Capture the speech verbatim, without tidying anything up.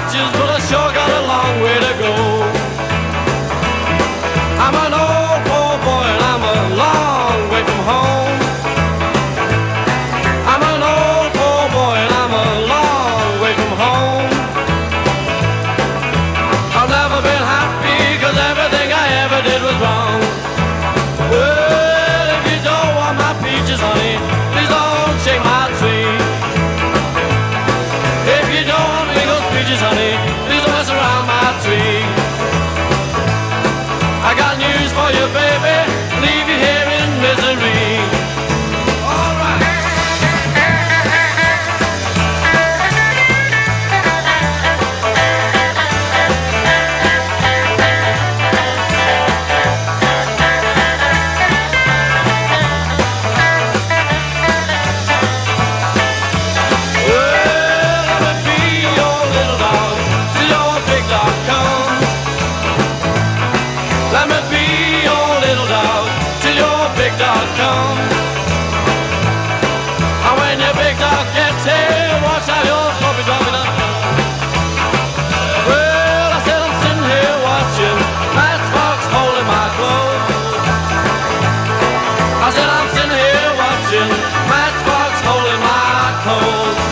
peaches, but I sure got a long way to go. I'm an old poor boy and I'm a long way from home. I'm an old poor boy and I'm a long way from home. I've never been happy cause everything I ever did was wrong. Well, if you don't want my peaches, honey, please don't shake my tree. If you don't want me those peaches, honey, please don't mess around my tree. I got news for you, baby, leave you here in misery. All right. I said I'm sitting here watching Matchbox holding my clothes.